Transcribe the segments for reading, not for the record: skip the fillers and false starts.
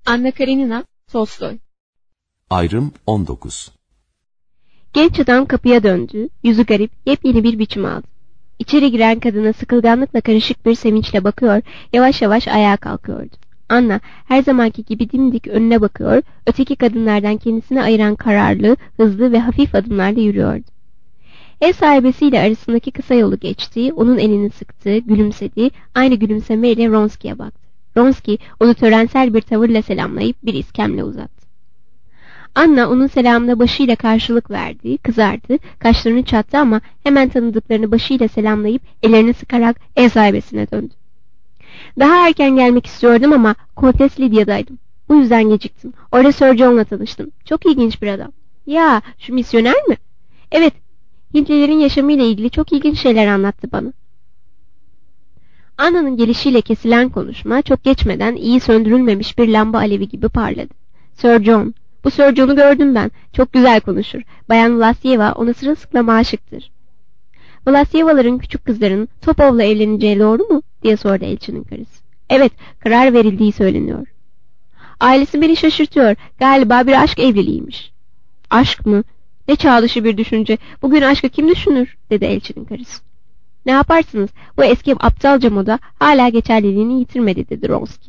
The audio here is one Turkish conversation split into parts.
Anna Karenina, Tolstoy. Ayrım 19. Genç adam kapıya döndü, yüzü garip, yepyeni bir biçim aldı. İçeri giren kadına sıkılganlıkla karışık bir sevinçle bakıyor, yavaş yavaş ayağa kalkıyordu. Anna her zamanki gibi dimdik önüne bakıyor, öteki kadınlardan kendisini ayıran kararlı, hızlı ve hafif adımlarla yürüyordu. Ev sahibesiyle arasındaki kısa yolu geçti, onun elini sıktı, gülümsedi, aynı gülümsemeyle Wronski'ye baktı. Wronski onu törensel bir tavırla selamlayıp bir iskemle uzattı. Anna onun selamına başıyla karşılık verdi, kızardı, kaşlarını çattı ama hemen tanıdıklarını başıyla selamlayıp ellerini sıkarak ev sahibesine döndü. Daha erken gelmek istiyordum ama Kontes Lydia'daydım. Bu yüzden geciktim. Orada Sir John'la tanıştım. Çok ilginç bir adam. Ya, şu misyoner mi? Evet, Hintlilerin yaşamıyla ilgili çok ilginç şeyler anlattı bana. Anna'nın gelişiyle kesilen konuşma çok geçmeden iyi söndürülmemiş bir lamba alevi gibi parladı. Sir John, bu Sir John'u gördüm ben. Çok güzel konuşur. Bayan Vlasyeva ona sırılsıklam aşıktır. Vlasyevaların küçük kızlarının Topov'la evleneceği doğru mu? Diye sordu elçinin karısı. Evet, karar verildiği söyleniyor. Ailesi beni şaşırtıyor. Galiba bir aşk evliliğiymiş. Aşk mı? Ne çağdışı bir düşünce. Bugün aşkı kim düşünür? Dedi elçinin karısı. Ne yaparsınız? Bu eski aptalca moda hala geçerliliğini yitirmedi, dedi Wronski.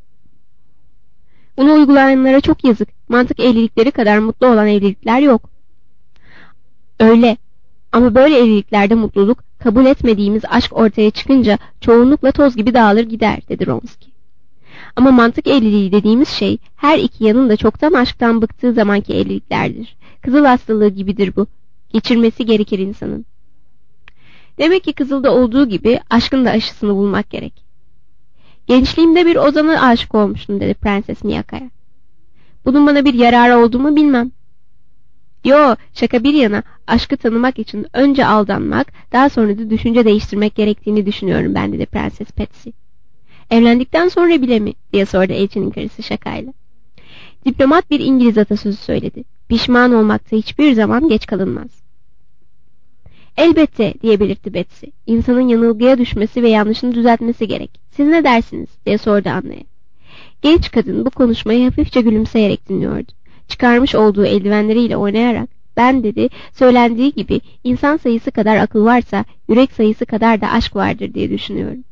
Bunu uygulayanlara çok yazık. Mantık evlilikleri kadar mutlu olan evlilikler yok. Öyle. Ama böyle evliliklerde mutluluk, kabul etmediğimiz aşk ortaya çıkınca çoğunlukla toz gibi dağılır gider, dedi Wronski. Ama mantık evliliği dediğimiz şey, her iki yanın da çoktan aşktan bıktığı zamanki evliliklerdir. Kızıl hastalığı gibidir bu. Geçirmesi gerekir insanın. Demek ki Kızıl'da olduğu gibi aşkın da aşısını bulmak gerek. Gençliğimde bir ozana aşık olmuştum, dedi Prenses Miyaka'ya. Bunun bana bir yararı oldu mu bilmem. Yo, şaka bir yana, aşkı tanımak için önce aldanmak, daha sonra da düşünce değiştirmek gerektiğini düşünüyorum ben, dedi Prenses Patsy. Evlendikten sonra bile mi? Diye sordu elçinin karısı şakayla. Diplomat bir İngiliz atasözü söyledi. Pişman olmakta hiçbir zaman geç kalınmaz. Elbette, diye belirtti Betsy. İnsanın yanılgıya düşmesi ve yanlışını düzeltmesi gerek. Siz ne dersiniz? Diye sordu Anna'ya. Genç kadın bu konuşmayı hafifçe gülümseyerek dinliyordu. Çıkarmış olduğu eldivenleriyle oynayarak, ben, dedi, söylendiği gibi insan sayısı kadar akıl varsa yürek sayısı kadar da aşk vardır diye düşünüyorum.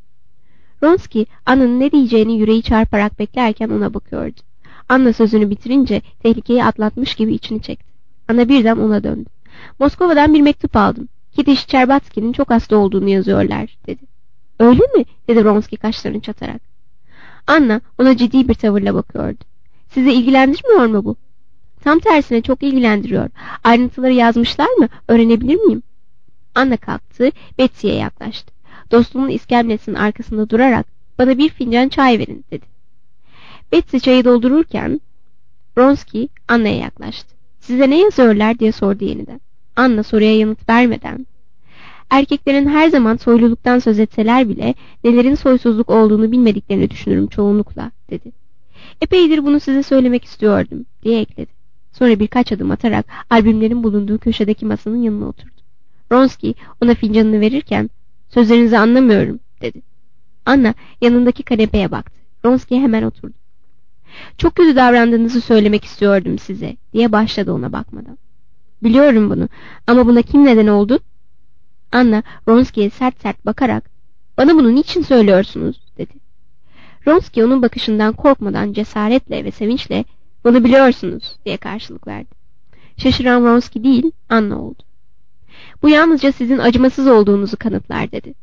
Wronski, Anna'nın ne diyeceğini yüreği çarparak beklerken ona bakıyordu. Anna sözünü bitirince tehlikeyi atlatmış gibi içini çekti. Anna birden ona döndü. Moskova'dan bir mektup aldım. Kitty Şerbatski'nin çok hasta olduğunu yazıyorlar, dedi. Öyle mi? Dedi Wronski kaşlarını çatarak. Anna ona ciddi bir tavırla bakıyordu. Sizi ilgilendirmiyor mu bu? Tam tersine çok ilgilendiriyor. Ayrıntıları yazmışlar mı? Öğrenebilir miyim? Anna kalktı, Betsy'ye yaklaştı. Dostunun iskemlesinin arkasında durarak, bana bir fincan çay verin, dedi. Betsy çayı doldururken Wronski Anna'ya yaklaştı. Size ne yazıyorlar diye sordu yeniden. Anna soruya yanıt vermeden, erkeklerin her zaman soyluluktan söz etseler bile nelerin soysuzluk olduğunu bilmediklerini düşünürüm çoğunlukla, dedi. Epeydir bunu size söylemek istiyordum, diye ekledi. Sonra birkaç adım atarak albümlerin bulunduğu köşedeki masanın yanına oturdu. Wronski ona fincanını verirken, sözlerinizi anlamıyorum, dedi. Anna yanındaki kanepeye baktı. Wronski hemen oturdu. Çok kötü davrandığınızı söylemek istiyordum size, diye başladı ona bakmadan. Biliyorum bunu ama buna kim neden oldu? Anna Wronski'ye sert sert bakarak, bana bunu niçin söylüyorsunuz, dedi. Wronski onun bakışından korkmadan cesaretle ve sevinçle, bunu biliyorsunuz, diye karşılık verdi. Şaşıran Wronski değil, Anna oldu. Bu yalnızca sizin acımasız olduğunuzu kanıtlar, dedi.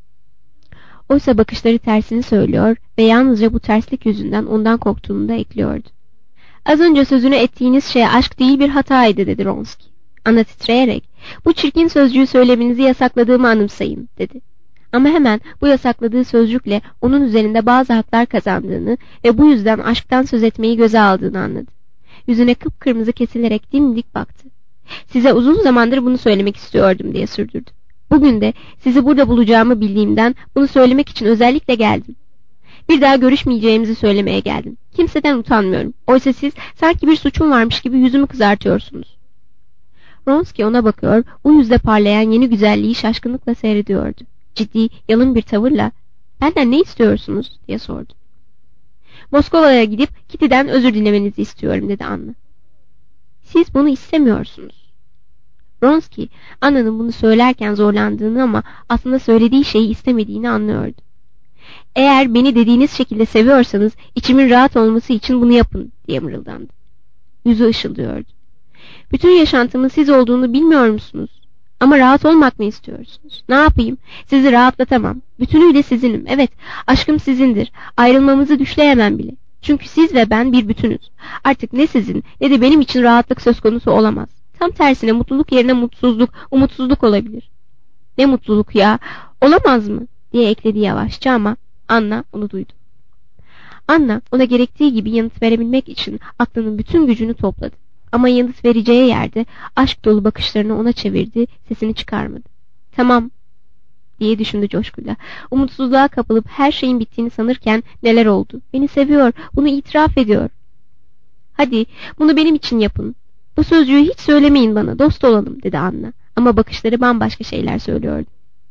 Oysa bakışları tersini söylüyor ve yalnızca bu terslik yüzünden ondan korktuğunu da ekliyordu. Az önce sözünü ettiğiniz şey aşk değil bir hataydı, dedi Wronski. Anna titreyerek, bu çirkin sözcüğü söylemenizi yasakladığımı anımsayın, dedi. Ama hemen bu yasakladığı sözcükle onun üzerinde bazı haklar kazandığını ve bu yüzden aşktan söz etmeyi göze aldığını anladı. Yüzüne kıpkırmızı kesilerek dimdik baktı. Size uzun zamandır bunu söylemek istiyordum, diye sürdürdü. Bugün de sizi burada bulacağımı bildiğimden bunu söylemek için özellikle geldim. Bir daha görüşmeyeceğimizi söylemeye geldim. Kimseden utanmıyorum. Oysa siz sanki bir suçum varmış gibi yüzümü kızartıyorsunuz. Wronski ona bakıyor, o yüzde parlayan yeni güzelliği şaşkınlıkla seyrediyordu. Ciddi, yalın bir tavırla, benden ne istiyorsunuz, diye sordu. Moskova'ya gidip Kitty'den özür dilemenizi istiyorum dedi Anna. Siz bunu istemiyorsunuz. Vronsky, Anna'nın bunu söylerken zorlandığını ama aslında söylediği şeyi istemediğini anlıyordu. Eğer beni dediğiniz şekilde seviyorsanız içimin rahat olması için bunu yapın diye mırıldandı. Yüzü ışıldıyordu. Bütün yaşantımın siz olduğunu bilmiyor musunuz? Ama rahat olmak mı istiyorsunuz? Ne yapayım? Sizi rahatlatamam. Bütünüyle sizinim. Evet, aşkım sizindir. Ayrılmamızı düşleyemem bile. Çünkü siz ve ben bir bütünüz. Artık ne sizin ne de benim için rahatlık söz konusu olamaz. Tam tersine mutluluk yerine mutsuzluk, umutsuzluk olabilir. Ne mutluluk ya? Olamaz mı? Diye ekledi yavaşça ama Anna onu duydu. Anna ona gerektiği gibi yanıt verebilmek için aklının bütün gücünü topladı. Ama yanıt vereceği yerde aşk dolu bakışlarını ona çevirdi, sesini çıkarmadı. Tamam diye düşündü coşkuyla. Umutsuzluğa kapılıp her şeyin bittiğini sanırken neler oldu? Beni seviyor, bunu itiraf ediyor. Hadi bunu benim için yapın. Bu sözcüğü hiç söylemeyin bana, dost olalım dedi Anna. Ama bakışları bambaşka şeyler söylüyordu.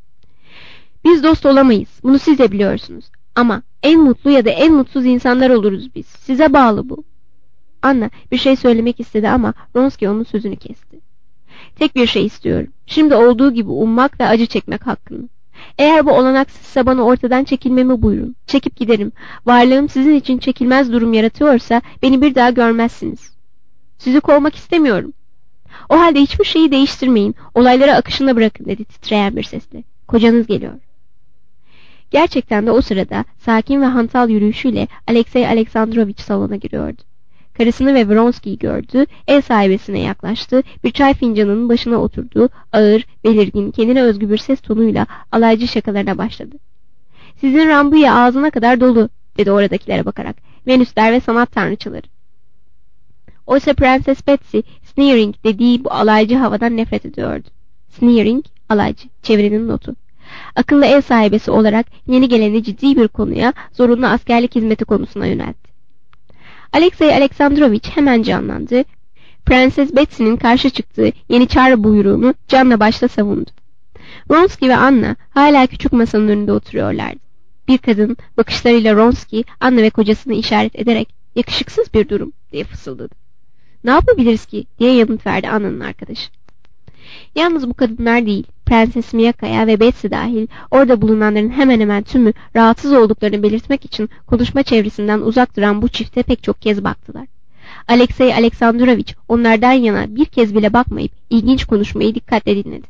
Biz dost olamayız, bunu siz de biliyorsunuz. Ama en mutlu ya da en mutsuz insanlar oluruz biz. Size bağlı bu. Anna bir şey söylemek istedi ama Vronsky onun sözünü kesti. Tek bir şey istiyorum. Şimdi olduğu gibi ummak ve acı çekmek hakkını. Eğer bu olanaksızsa bana ortadan çekilmemi buyurun. Çekip giderim. Varlığım sizin için çekilmez durum yaratıyorsa beni bir daha görmezsiniz. Sizi kovmak istemiyorum. O halde hiçbir şeyi değiştirmeyin. Olayları akışına bırakın dedi titreyen bir sesle. Kocanız geliyor. Gerçekten de o sırada sakin ve hantal yürüyüşüyle Alexey Alexandrovich salona giriyordu. Karısını ve Vronsky'yi gördü, ev sahibesine yaklaştı, bir çay fincanının başına oturdu, ağır, belirgin, kendine özgü bir ses tonuyla alaycı şakalarına başladı. Sizin Rambuya ağzına kadar dolu, dedi oradakilere bakarak, Venüsler ve sanat tanrıçaları. Oysa Prenses Betsy, sneering dediği bu alaycı havadan nefret ediyordu. Sneering, alaycı, çevirinin notu. Akıllı ev sahibesi olarak yeni geleni ciddi bir konuya, zorunlu askerlik hizmeti konusuna yöneltti. Alexey Alexandrovich hemen canlandı. Prenses Betsy'nin karşı çıktığı yeni çağrı buyruğunu canla başla savundu. Vronsky ve Anna hala küçük masanın önünde oturuyorlardı. Bir kadın bakışlarıyla Vronsky, Anna ve kocasını işaret ederek yakışıksız bir durum diye fısıldadı. Ne yapabiliriz ki diye yanıt verdi Anna'nın arkadaşı. Yalnız bu kadınlar değil, Prenses Miyaka'ya ve Betsy dahil orada bulunanların hemen hemen tümü rahatsız olduklarını belirtmek için konuşma çevresinden uzak duran bu çifte pek çok kez baktılar. Alexey Alexandrovich onlardan yana bir kez bile bakmayıp ilginç konuşmayı dikkatle dinledi.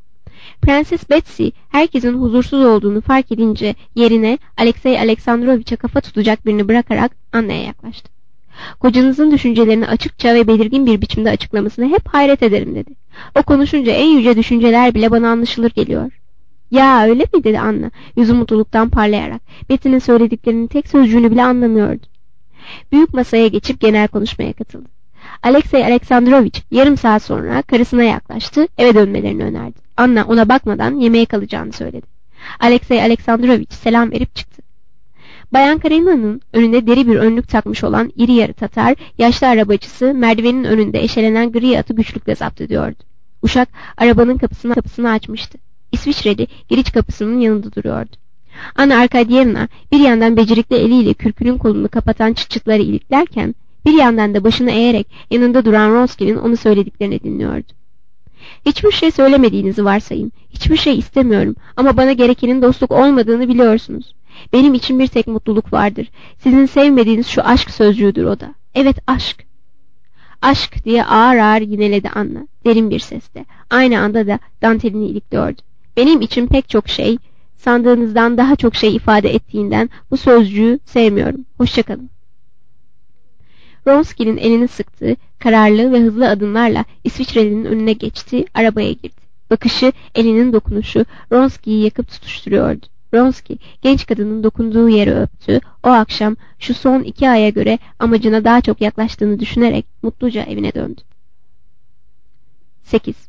Prenses Betsy herkesin huzursuz olduğunu fark edince yerine Alexey Alexandrovich'e kafa tutacak birini bırakarak Anna'ya yaklaştı. Kocanızın düşüncelerini açıkça ve belirgin bir biçimde açıklamasına hep hayret ederim dedi. O konuşunca en yüce düşünceler bile bana anlaşılır geliyor. Ya öyle mi dedi Anna yüzü mutluluktan parlayarak. Betty'nin söylediklerinin tek sözcüğünü bile anlamıyordu. Büyük masaya geçip genel konuşmaya katıldı. Alexey Alexandrovich yarım saat sonra karısına yaklaştı, eve dönmelerini önerdi. Anna ona bakmadan yemeğe kalacağını söyledi. Alexey Alexandrovich selam verip çıktı. Bayan Karenina'nın önünde deri bir önlük takmış olan iri yarı Tatar, yaşlı arabacısı merdivenin önünde eşelenen gri atı güçlükle zapt ediyordu. Uşak arabanın kapısını açmıştı. İsviçreli giriş kapısının yanında duruyordu. Anna Arkadyevna bir yandan becerikli eliyle kürkünün kolunu kapatan çıtçıtları iliklerken bir yandan da başını eğerek yanında duran Vronsky'nin onu söylediklerini dinliyordu. Hiçbir şey söylemediğinizi varsayın. Hiçbir şey istemiyorum ama bana gerekenin dostluk olmadığını biliyorsunuz. Benim için bir tek mutluluk vardır. Sizin sevmediğiniz şu aşk sözcüğüdür o da. Evet aşk. Aşk diye ağır ağır yineledi Anna derin bir sesle. Aynı anda da dantelini ilikliyordu. Benim için pek çok şey, sandığınızdan daha çok şey ifade ettiğinden bu sözcüğü sevmiyorum. Hoşçakalın. Vronsky'nin elini sıktığı, kararlı ve hızlı adımlarla İsviçreli'nin önüne geçti, arabaya girdi. Bakışı, elinin dokunuşu Vronsky'yi yakıp tutuşturuyordu. Vronsky, genç kadının dokunduğu yeri öptü. O akşam şu son 2 aya göre amacına daha çok yaklaştığını düşünerek mutluca evine döndü. 8.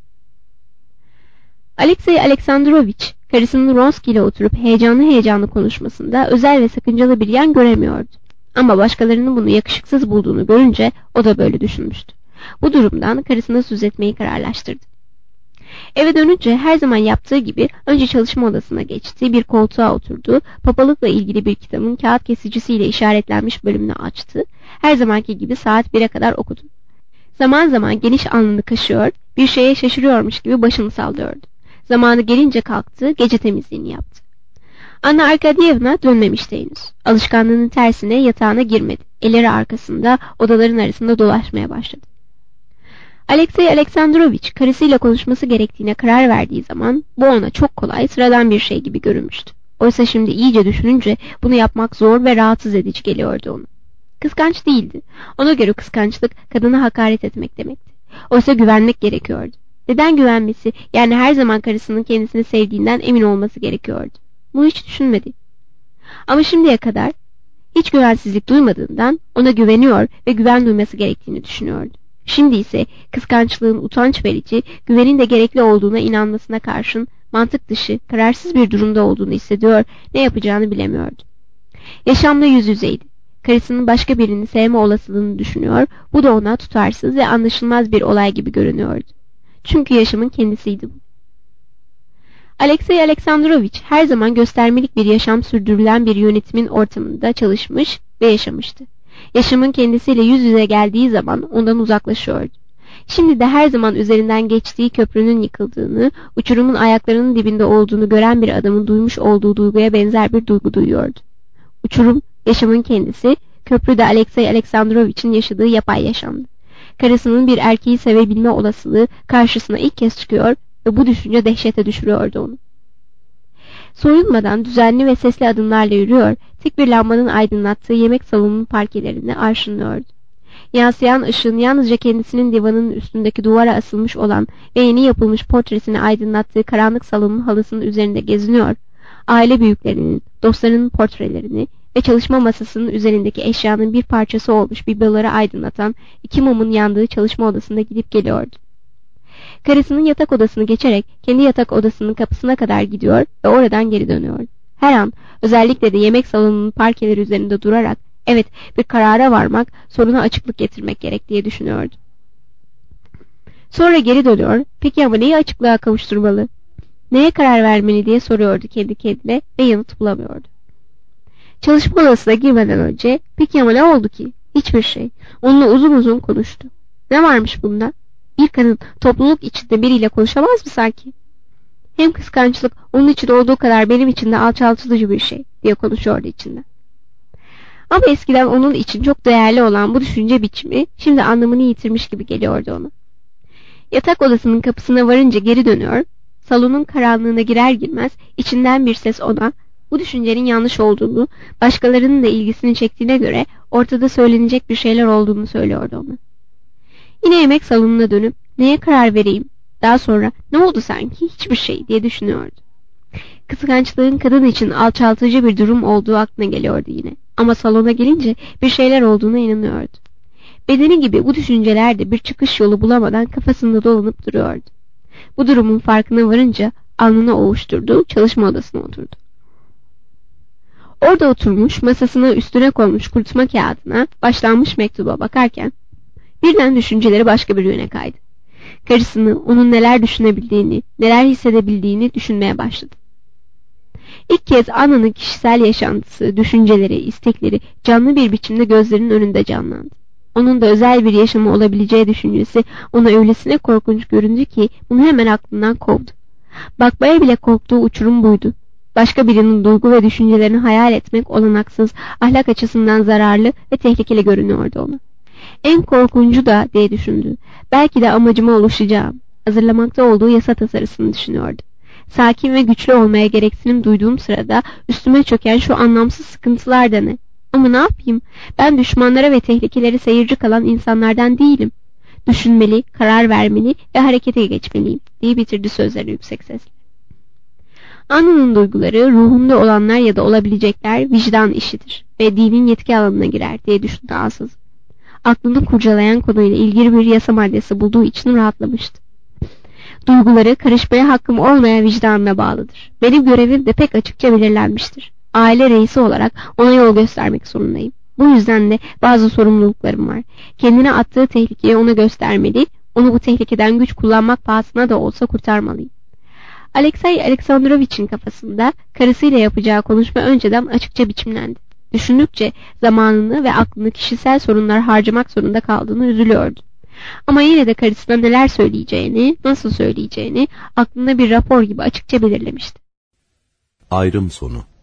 Alexey Alexandrovich, karısının Vronsky ile oturup heyecanlı konuşmasında özel ve sakıncalı bir yan göremiyordu. Ama başkalarının bunu yakışıksız bulduğunu görünce o da böyle düşünmüştü. Bu durumdan karısına söz etmeyi kararlaştırdı. Eve dönünce her zaman yaptığı gibi önce çalışma odasına geçti, bir koltuğa oturdu, papalıkla ilgili bir kitabın kağıt kesicisiyle işaretlenmiş bölümünü açtı, her zamanki gibi saat 1'e kadar okudu. Zaman zaman geniş alnını kaşıyor, bir şeye şaşırıyormuş gibi başını sallıyordu. Zamanı gelince kalktı, gece temizliğini yaptı. Anna Arkadyevna dönmemişti henüz. Alışkanlığının tersine yatağına girmedi. Elleri arkasında, odaların arasında dolaşmaya başladı. Alexey Aleksandrovich karısıyla konuşması gerektiğine karar verdiği zaman bu ona çok kolay, sıradan bir şey gibi görünmüştü. Oysa şimdi iyice düşününce bunu yapmak zor ve rahatsız edici geliyordu ona. Kıskanç değildi. Ona göre kıskançlık kadına hakaret etmek demekti. Oysa güvenmek gerekiyordu. Neden güvenmesi, yani her zaman karısının kendisini sevdiğinden emin olması gerekiyordu. Bunu hiç düşünmedi. Ama şimdiye kadar hiç güvensizlik duymadığından ona güveniyor ve güven duyması gerektiğini düşünüyordu. Şimdi ise kıskançlığın utanç verici, güvenin de gerekli olduğuna inanmasına karşın mantık dışı, kararsız bir durumda olduğunu hissediyor, ne yapacağını bilemiyordu. Yaşamla yüz yüzeydi. Karısının başka birini sevme olasılığını düşünüyor, bu da ona tutarsız ve anlaşılmaz bir olay gibi görünüyordu. Çünkü yaşamın kendisiydi bu. Alexey Aleksandrovich her zaman göstermelik bir yaşam sürdürülen bir yönetimin ortamında çalışmış ve yaşamıştı. Yaşamın kendisiyle yüz yüze geldiği zaman ondan uzaklaşıyordu. Şimdi de her zaman üzerinden geçtiği köprünün yıkıldığını, uçurumun ayaklarının dibinde olduğunu gören bir adamın duymuş olduğu duyguya benzer bir duygu duyuyordu. Uçurum, yaşamın kendisi, köprü de Alexey Aleksandrovich'in yaşadığı yapay yaşamdı. Karısının bir erkeği sevebilme olasılığı karşısına ilk kez çıkıyor ve bu düşünce dehşete düşürüyordu onu. Soyunmadan düzenli ve sesli adımlarla yürüyor, tek bir lambanın aydınlattığı yemek salonunun parkelerini arşınlıyordu. Yansıyan ışığın yalnızca kendisinin divanının üstündeki duvara asılmış olan ve yeni yapılmış portresini aydınlattığı karanlık salonun halısının üzerinde geziniyor, aile büyüklerinin, dostlarının portrelerini ve çalışma masasının üzerindeki eşyanın bir parçası olmuş bibloları aydınlatan 2 mumun yandığı çalışma odasında gidip geliyordu. Karısının yatak odasını geçerek kendi yatak odasının kapısına kadar gidiyor ve oradan geri dönüyor. Her an, özellikle de yemek salonunun parkeleri üzerinde durarak, evet, bir karara varmak, soruna açıklık getirmek gerek diye düşünüyordu. Sonra geri dönüyor, peki ama neyi açıklığa kavuşturmalı? Neye karar vermeli diye soruyordu kendi kendine ve yanıt bulamıyordu. Çalışma odasına girmeden önce, peki ama ne oldu ki? Hiçbir şey. Onunla uzun uzun konuştu. Ne varmış bunda? Bir kadın topluluk içinde biriyle konuşamaz mı sanki? Hem kıskançlık onun için olduğu kadar benim için de alçaltıcı bir şey diye konuşuyordu içinden. Ama eskiden onun için çok değerli olan bu düşünce biçimi şimdi anlamını yitirmiş gibi geliyordu ona. Yatak odasının kapısına varınca geri dönüyor, salonun karanlığına girer girmez içinden bir ses ona bu düşüncenin yanlış olduğunu, başkalarının da ilgisini çektiğine göre ortada söylenecek bir şeyler olduğunu söylüyordu ona. Yine yemek salonuna dönüp neye karar vereyim? Daha sonra ne oldu sanki? Hiçbir şey diye düşünüyordu. Kıskançlığın kadın için alçaltıcı bir durum olduğu aklına geliyordu yine. Ama salona gelince bir şeyler olduğuna inanıyordu. Bedeni gibi bu düşünceler de bir çıkış yolu bulamadan kafasında dolanıp duruyordu. Bu durumun farkına varınca alnını ovuşturdu, çalışma odasına oturdu. Orada oturmuş, masasına üstüne konmuş kurutma kağıdına, başlanmış mektuba bakarken birden düşünceleri başka bir yöne kaydı. Karısını, onun neler düşünebildiğini, neler hissedebildiğini düşünmeye başladı. İlk kez Anna'nın kişisel yaşantısı, düşünceleri, istekleri canlı bir biçimde gözlerinin önünde canlandı. Onun da özel bir yaşamı olabileceği düşüncesi ona öylesine korkunç göründü ki bunu hemen aklından kovdu. Bakmaya bile korktuğu uçurum buydu. Başka birinin duygu ve düşüncelerini hayal etmek olanaksız, ahlak açısından zararlı ve tehlikeli görünüyordu ona. En korkuncu da diye düşündü. Belki de amacıma ulaşacağım. Hazırlamakta olduğu yasa tasarısını düşünüyordu. Sakin ve güçlü olmaya gereksinim duyduğum sırada üstüme çöken şu anlamsız sıkıntılar da ne? Ama ne yapayım? Ben düşmanlara ve tehlikeleri seyirci kalan insanlardan değilim. Düşünmeli, karar vermeli ve harekete geçmeliyim diye bitirdi sözlerini yüksek sesle. Anna'nın duyguları ruhunda olanlar ya da olabilecekler vicdan işidir ve dinin yetki alanına girer diye düşündü ansız. Aklını kurcalayan konuyla ilgili bir yasa maddesi bulduğu için rahatlamıştı. Duyguları karışmaya hakkım olmayan vicdanına bağlıdır. Benim görevim de pek açıkça belirlenmiştir. Aile reisi olarak ona yol göstermek zorundayım. Bu yüzden de bazı sorumluluklarım var. Kendine attığı tehlikeyi ona göstermeli, Onu bu tehlikeden güç kullanmak pahasına da olsa kurtarmalıyım. Alexey Aleksandrovich'in kafasında karısıyla yapacağı konuşma önceden açıkça biçimlendi. Düşündükçe zamanını ve aklını kişisel sorunlar harcamak zorunda kaldığını üzülüyordu. Ama yine de karısına neler söyleyeceğini, nasıl söyleyeceğini aklında bir rapor gibi açıkça belirlemişti. Ayrım sonu.